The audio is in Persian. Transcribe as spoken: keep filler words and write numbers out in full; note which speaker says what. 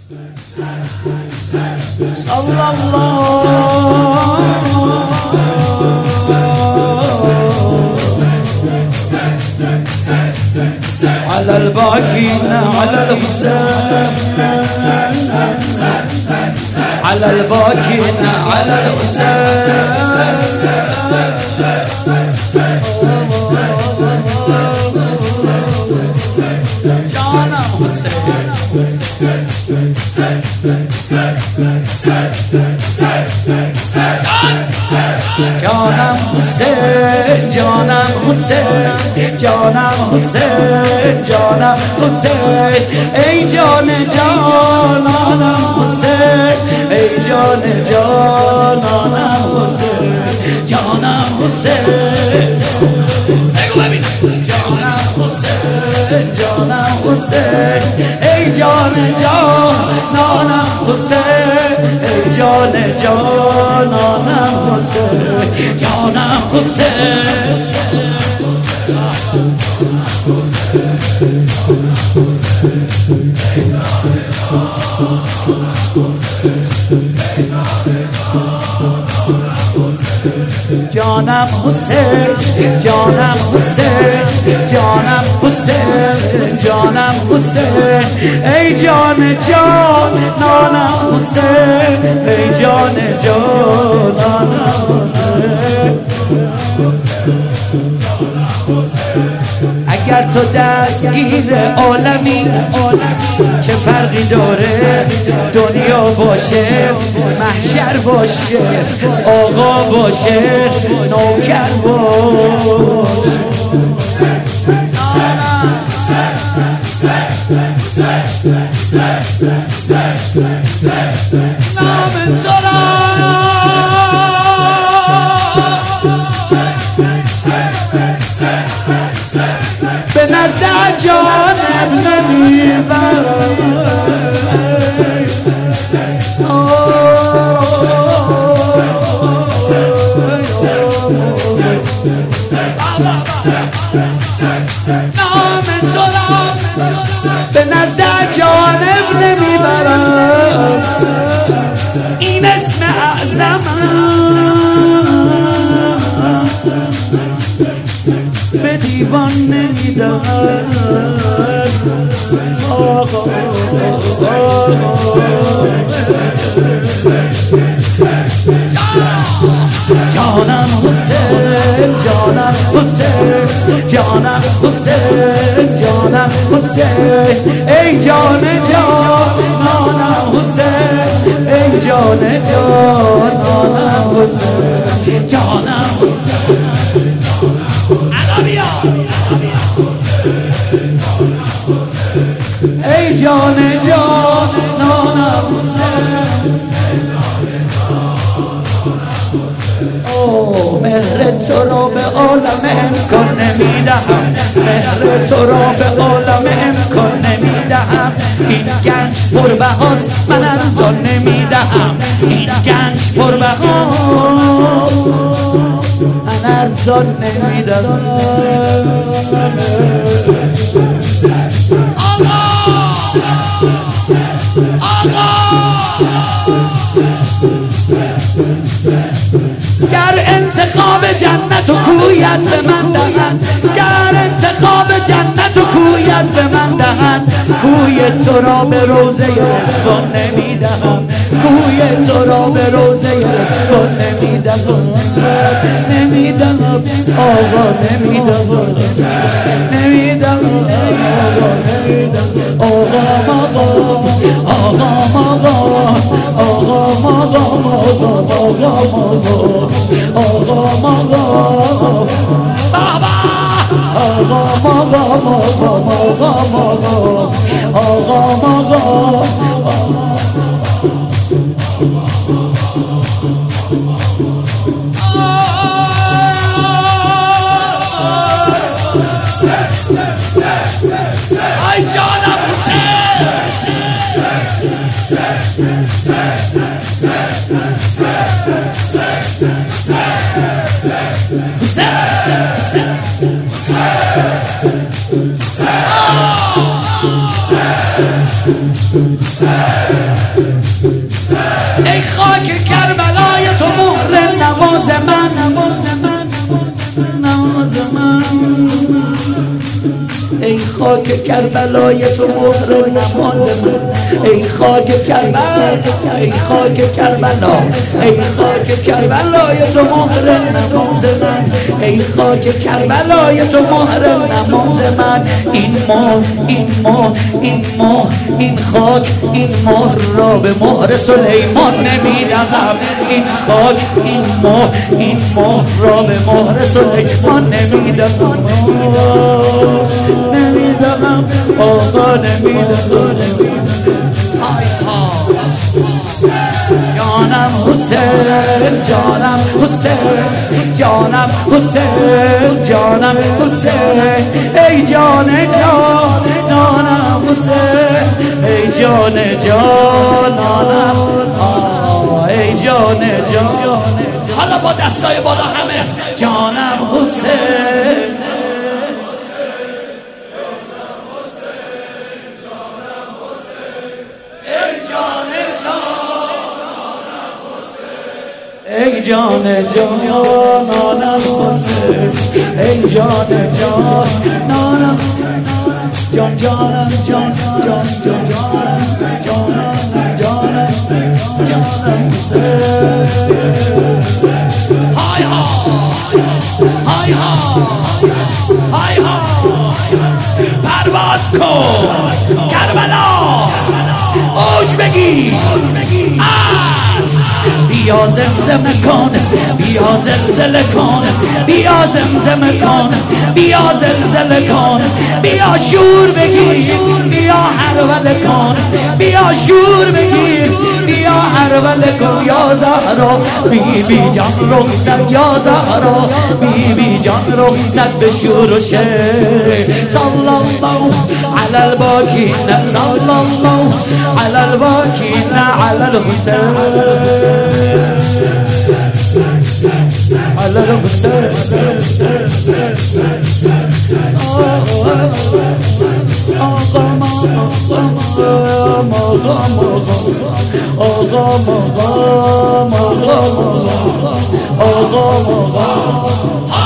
Speaker 1: صلى الله على الباكين على الحسين على الباكين على الحسين جانم حسين جانم حسین جانم حسین جانم حسین جانم حسین ای جان جانانم حسین ای جان جانانم حسین جانم حسین بگو ببین جانم حسین جانم حسین ای جان جانانم حسین ای جان جانانم حسین جانم حسین جانم حسین جانم حسین جانم حسین جانم حسین ای جان جانانم حسین ای جان جانانم حسین اگر تو دستگیر عالمی چه فرقی داره دنیا باشه محشر باشه آقا باشه نوکر باشه نام به نزد جانم نمیبرم نام تو را به نزد جانم نمیبرم این اسم اعظم به دیوان نمیدم جانم حسین جانم حسین جانم حسین جانم حسین ای جان جانانم حسین ای جان جانانم حسین جانم حسین ای جان جانانم حسین اوه مهر تو رو به عالم امکان نمیدهم مهر تو رو به عالم امکان نمیدهم این گنج پربهاست من ارزان نمیدهم این گنج پربهاست من ارزان نمیدهم آقا آقا گر انتخاب جنت و کویت به من دهند گر انتخاب جنت و کویت به من دهند کوی تو را به روزه رضوان نمیدهم کوی تو را به روزه رضوان نمیدهم نمیدهم آقا نمیدهم نمیدهم آقا نمیدهم آقا آقا آقا آقا آقا آقا آقا آقا بابا آقا آقا آقا آقا ای جانم حسین ای خاک کربلای تو مهر نماز من، نماز من، نماز من. ای خاک کربلای تو مهر نماز من، ای خاک کربلا، ای خاک کربلا، ای خاک کربلای تو مهر نماز من، ای خاک کربلای تو مهر نماز من. این ماه، این ماه، این ماه، این خاک، این مهر را به مهر سلیمان نمیدهم. این خاک، این ماه، این ماه را به مهر سلیمان نمیدهم. نمیدهم آقا، نمیدهم. های ها جانم حسین، جانم حسین، جانم حسین، جانم حسین. ای جان جان جانم حسین، ای جان جانانم، ای جان جان. حالا با دستای بالا همه جانم حسین. ای جان جانانم حسین، ای جان جانانم، جان جانم، جان جان جان جانم، جانم جانم، جانم حسین. های ها های ها های ها پرواز کن کربلا، اوج بگی بیا زمزمه کن، بیا زلزله کن، بیا زمزمه کن، بیا زلزله کن، بیا شور بگیر، بیا هرول کن، بیا شور بگیر، بیا هرول کن. یا زهرا بی بی جان رخصت، یا زهرا بی بی جان رخصت به شور و شیر. صلی الله علی الباکین، صلی الله علی الباکین علی الحسین، علی الحسین. آقا مقام، آقا مقام، آقا مقام، آقا مقام، آقا مقام.